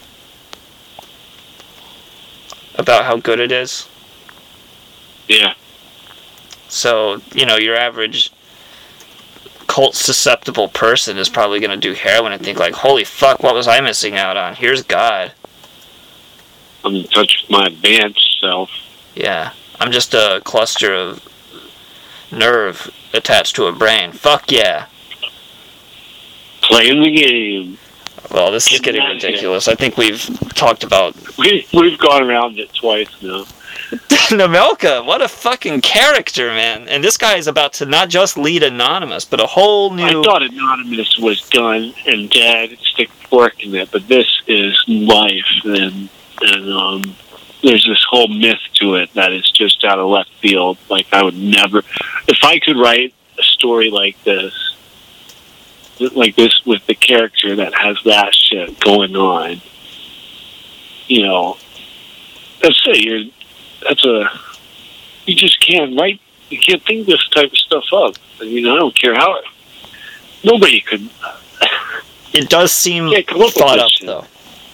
about how good it is? Yeah. So, you know, your average cult-susceptible person is probably going to do heroin and think like, holy fuck, what was I missing out on? Here's God. I'm in touch with my advanced self. Yeah. I'm just a cluster of nerve attached to a brain. Fuck yeah. Playing the game. Well, this is getting ridiculous. I think we've talked about... We, we've gone around it twice now. Nemelka, what a fucking character, man. And this guy is about to not just lead Anonymous, but a whole new... I thought Anonymous was done and dead, stick a fork in it, but this is life, and, and um, there's this whole myth to it that is just out of left field. Like, I would never... If I could write a story like this, like this with the character that has that shit going on, you know, that's it, you're... That's a, you just can't write, you can't think this type of stuff up. I mean, I don't care how, nobody could. It does seem up thought up, though.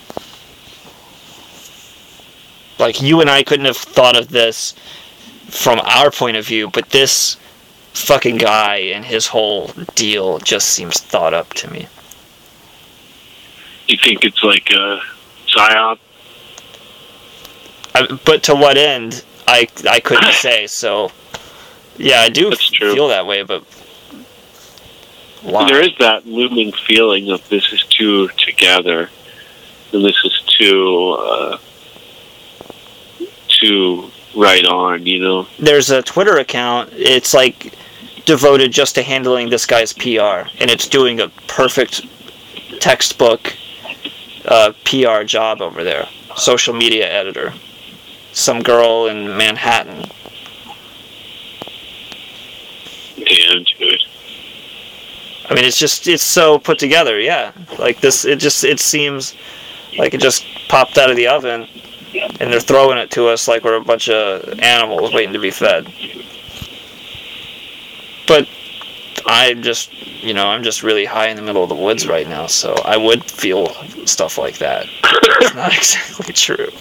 Like, you and I couldn't have thought of this from our point of view, but this fucking guy and his whole deal just seems thought up to me. You think it's like a psyop? I, but to what end, I I couldn't say. So, yeah, I do feel that way. But why? There is that looming feeling of this is too together, and this is too uh, too right on. You know, there's a Twitter account. It's like devoted just to handling this guy's P R, and it's doing a perfect textbook uh, P R job over there. Social media editor. Some girl in Manhattan. Damn, dude. I mean, it's just, it's so put together, yeah. Like this, it just, it seems like it just popped out of the oven, and they're throwing it to us like we're a bunch of animals waiting to be fed. But I'm just, you know, I'm just really high in the middle of the woods right now, so I would feel stuff like that. It's not exactly true.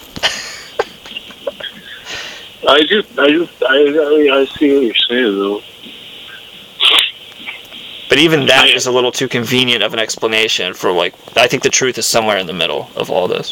I just, I just, I, I, I see what you're saying, though. But even that is a little too convenient of an explanation for, like, I think the truth is somewhere in the middle of all this.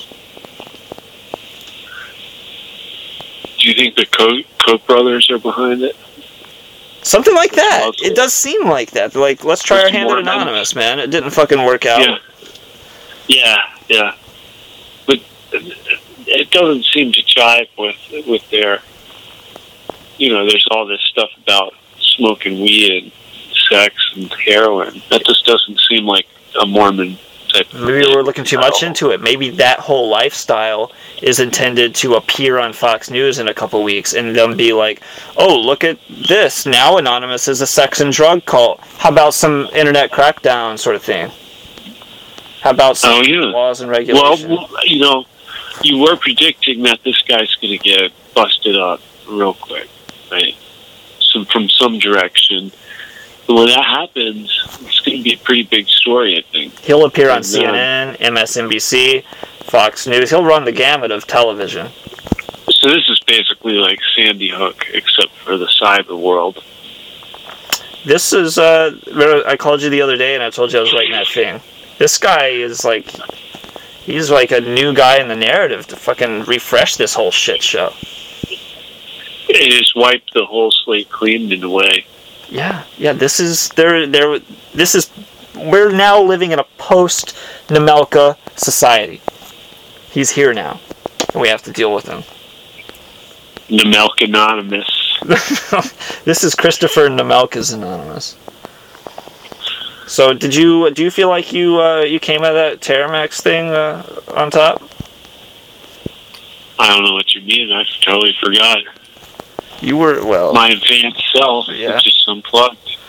Do you think the Koch, Koch brothers are behind it? Something like that. It does seem like that. They're like, let's try our hand at Anonymous, man. It didn't fucking work out. Yeah, yeah, yeah. But it doesn't seem to jive with with their... You know, there's all this stuff about smoking weed and sex and heroin. That just doesn't seem like a Mormon type of Maybe we're looking too much into it. Maybe that whole lifestyle is intended to appear on Fox News in a couple weeks and then be like, oh, look at this. Now Anonymous is a sex and drug cult. How about some internet crackdown sort of thing? How about some oh, yeah. laws and regulations? Well, you know, you were predicting that this guy's going to get busted up real quick. Right, so from some direction. But when that happens, it's going to be a pretty big story, I think. He'll appear on and, C N N, uh, M S N B C, Fox News. He'll run the gamut of television. So this is basically like Sandy Hook, except for the cyber world. This is, uh, I called you the other day and I told you I was writing that thing. This guy is like, he's like a new guy in the narrative to fucking refresh this whole shit show. They just wiped the whole slate clean in a way. Yeah, yeah. This is there. There. This is. We're now living in a post-Nemelka society. He's here now, and we have to deal with him. Nemelka Anonymous. This is Christopher Nemelka's Anonymous. So, did you do you feel like you uh, you came out of that Terramax thing uh, on top? I don't know what you mean. I totally forgot. You were, well... My advanced self yeah. was just unplugged.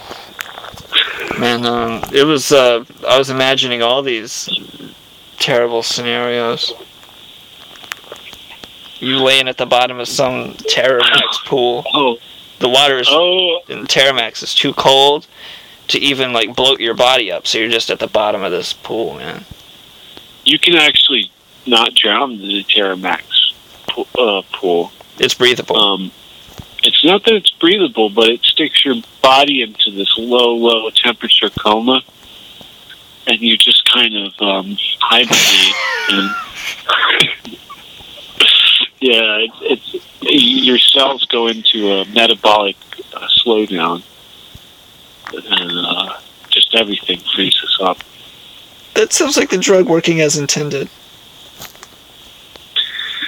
Man, um, it was, uh, I was imagining all these terrible scenarios. You laying at the bottom of some Terramax pool. Oh. The water is, oh. in Terramax is too cold to even, like, bloat your body up, so you're just at the bottom of this pool, man. You can actually not drown in the Terramax pool. Uh, pool. It's breathable. Um, it's not that it's breathable, but it sticks your body into this low, low temperature coma, and you just kind of um, hibernate. and yeah, it, it's your cells go into a metabolic uh, slowdown, and uh, just everything freezes up. That sounds like the drug working as intended.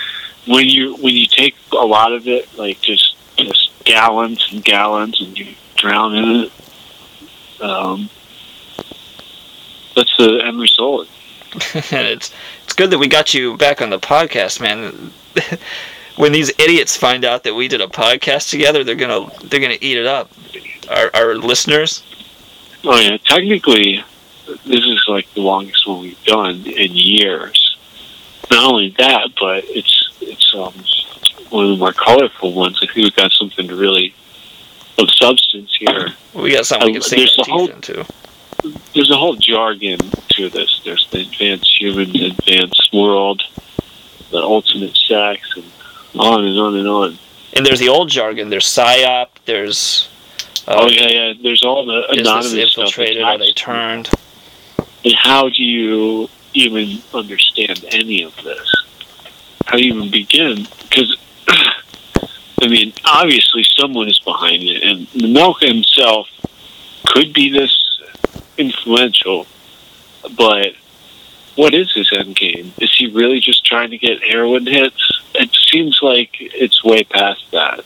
when you when you take a lot of it, like just just gallons and gallons, and you drown in it, um, that's the end result. And it's it's good that we got you back on the podcast, man. When these idiots find out that we did a podcast together, they're gonna they're gonna eat it up. Our our listeners. Oh yeah, technically, this is like the longest one we've done in years. Not only that, but it's it's um, one of the more colorful ones. I think we've got something to really of substance here. We got something we can sink our teeth whole, into. There's a whole jargon to this. There's the advanced human, the advanced world, the ultimate sex, and on and on and on. And there's the old jargon. There's PSYOP. There's uh, oh yeah, yeah. There's all the anonymous infiltrated. stuff. Are they turned? And how do you even understand any of this? How do you even begin? Because I mean, obviously someone is behind it, and Nemelka himself could be this influential, but what is his end game? Is he really just trying to get heroin hits? It seems like it's way past that.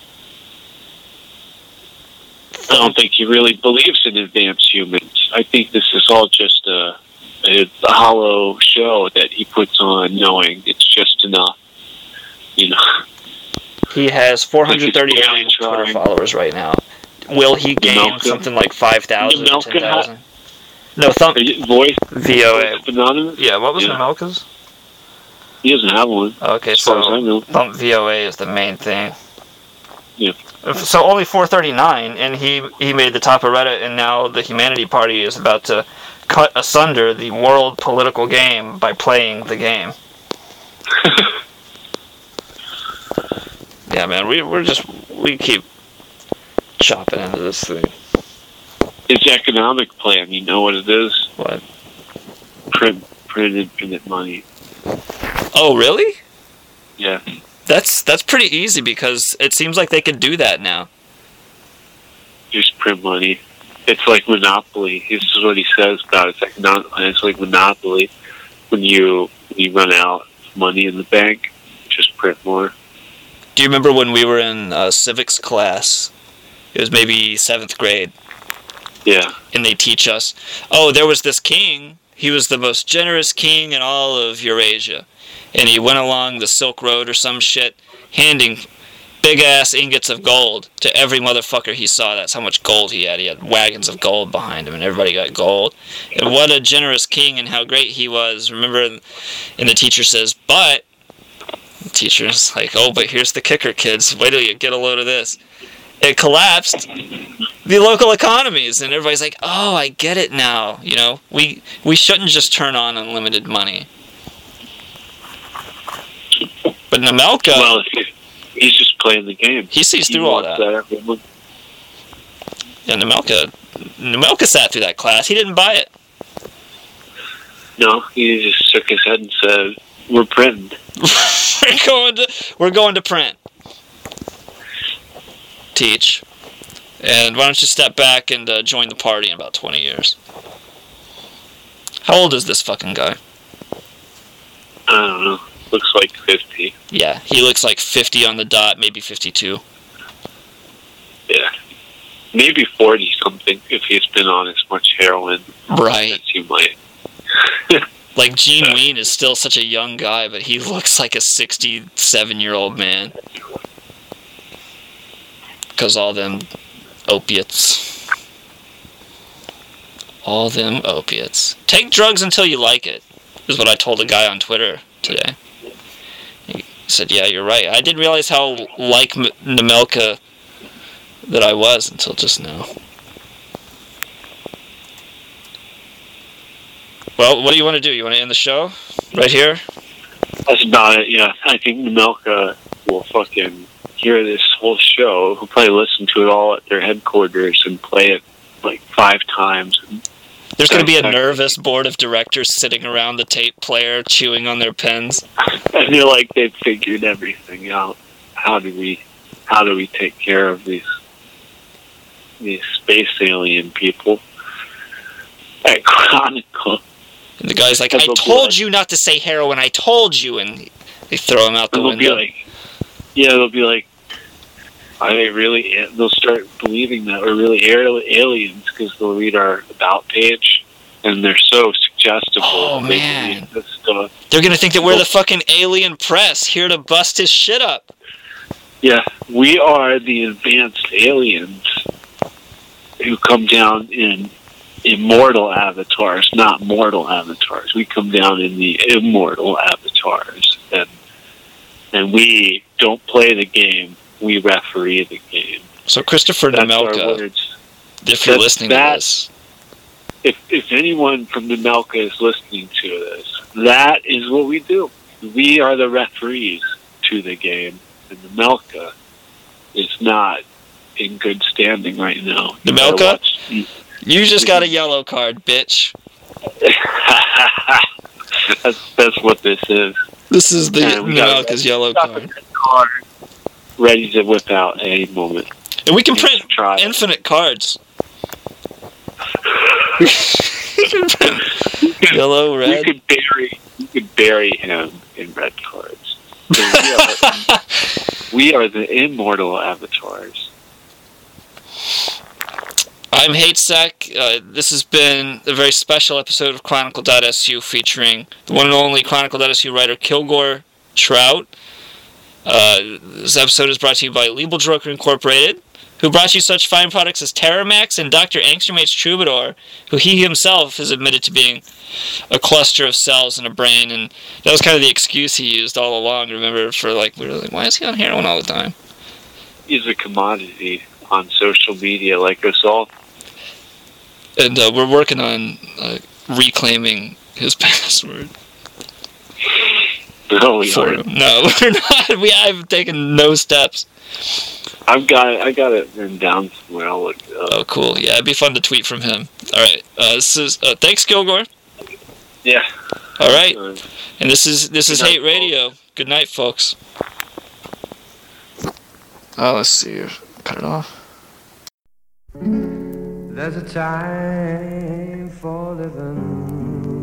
I don't think he really believes in advanced humans. I think this is all just a, a, a hollow show that he puts on, knowing it's just enough. You know. He has four hundred thirty-nine Twitter followers right now. Will he gain Nemelka? something like five thousand, ten thousand? No, thump. Voice. V O A. Anonymous? Yeah, what was yeah. Nemelka's? He doesn't have one. Okay, so Thump V O A is the main thing. Yeah. So only four thirty-nine, and he, he made the top of Reddit, and now the Humanity Party is about to cut asunder the world political game by playing the game. Yeah, man, we, we're just, we keep chopping into this thing. It's economic plan, you know what it is? What? Print, print infinite money. Oh, really? Yeah. That's that's pretty easy because it seems like they can do that now. Just print money. It's like Monopoly. This is what he says about it. It's economic plan. It's like Monopoly. When you when you run out of money in the bank, just print more. Do you remember when we were in uh, civics class? It was maybe seventh grade. Yeah. And they teach us, oh, there was this king. He was the most generous king in all of Eurasia. And he went along the Silk Road or some shit, handing big-ass ingots of gold to every motherfucker he saw. That's how much gold he had. He had wagons of gold behind him, and everybody got gold. And what a generous king and how great he was. Remember, and the teacher says, but... The teacher's like, oh, but here's the kicker, kids. Wait till you get a load of this. It collapsed the local economies, and everybody's like, oh, I get it now. You know, we we shouldn't just turn on unlimited money. But Nemelka... Well, he's just playing the game. He sees he through all that. that yeah, Nemelka, Nemelka sat through that class. He didn't buy it. No, he just shook his head and said, we're printing. we're going to we're going to print. Teach. And why don't you step back and uh, join the party in about twenty years? How old is this fucking guy? I don't know. Looks like fifty. Yeah, he looks like fifty on the dot, maybe fifty-two. Yeah. Maybe forty-something if he's been on as much heroin right. as he might. Like, Gene Ween is still such a young guy, but he looks like a sixty-seven-year-old man. Because all them opiates. All them opiates. Take drugs until you like it, is what I told a guy on Twitter today. He said, yeah, you're right. I didn't realize how like M- Nemelka that I was until just now. Well, what do you want to do? You want to end the show? Right here? That's about it, yeah. I think Nemelka will fucking hear this whole show. He'll probably listen to it all at their headquarters and play it like five times. There's going to be a nervous board of directors sitting around the tape player chewing on their pens. I feel like they've figured everything out. How do we how do we take care of these these space alien people at Chronicle? And the guy's like, I told you not to say heroin, I told you. And They throw them out the and they'll window. Be like, yeah, they'll be like, are they really? They'll start believing that we're really aliens because they'll read our about page, and they're so suggestible. Oh they man, this stuff. They're gonna think that we're the fucking alien press here to bust his shit up. Yeah, we are the advanced aliens who come down in immortal avatars, not mortal avatars. We come down in the immortal avatars, and and we don't play the game. We referee the game. So Christopher That's Nemelka, if you're That's, listening that, to this, if if anyone from Nemelka is listening to this, that is what we do. We are the referees to the game, and Nemelka is not in good standing right now. Nemelka, you just got a yellow card, bitch. that's that's what this is. This is the Nemelka's yellow card. card. Ready to whip out at any moment. And we can print infinite cards. Yellow, red. You could bury, you could bury him in red cards. We are, we are the immortal avatars. I'm HateSack. Uh, this has been a very special episode of Chronicle dot S U featuring the one and only Chronicle dot S U writer Kilgore Trout. Uh, this episode is brought to you by Liebeldrucker Incorporated, who brought you such fine products as Terramax and Doctor Angstrom H. Troubadour, who he himself has admitted to being a cluster of cells in a brain, and that was kind of the excuse he used all along. Remember, for like, we were like, why is he on heroin all the time? He's a commodity on social media like us all. And uh, we're working on uh, reclaiming his password. No, we for him. No, we're not. We have taken no steps. I've got it. I got it written down somewhere. I'll look it up. Oh, cool. Yeah, it'd be fun to tweet from him. All right. Uh, this is uh, thanks, Kilgore. Yeah. All right. And this is this is Hate Radio. Good night, folks. Oh, let's see. Cut it off. There's a time for living.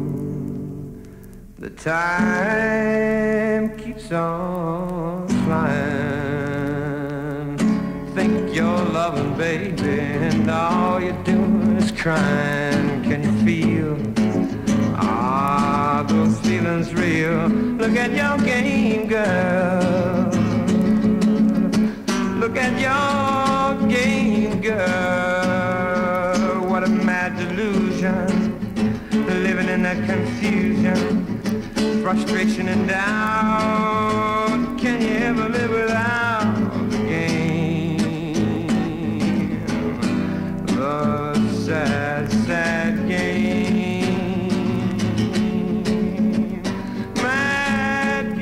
The time keeps on flying. Think you're loving, baby, and all you're doing is crying. Can you feel? Ah, those feelings real. Look at your game, girl. Look at your game, girl. What a mad delusion. Living in that confusion. Frustration and doubt. Can you ever live without the game? The sad, sad game. Mad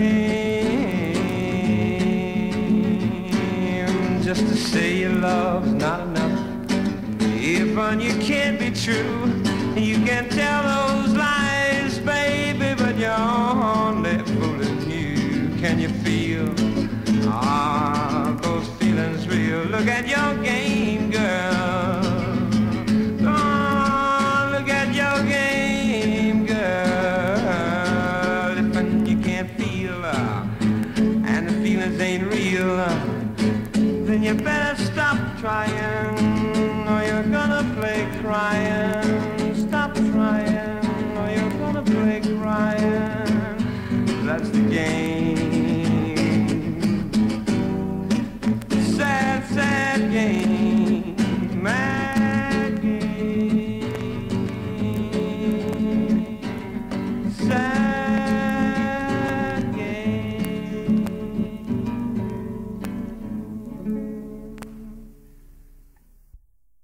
game. Just to say your love's not enough. If on you can't be true, you can tell those lies, baby, but you're only fooling you. Can you feel? Ah, those feelings real. Look at your game, girl. Oh, look at your game, girl. If you can't feel, uh, and the feelings ain't real, uh, then you better stop trying, or you're gonna play crying. Stop trying, or you're gonna play crying. That's the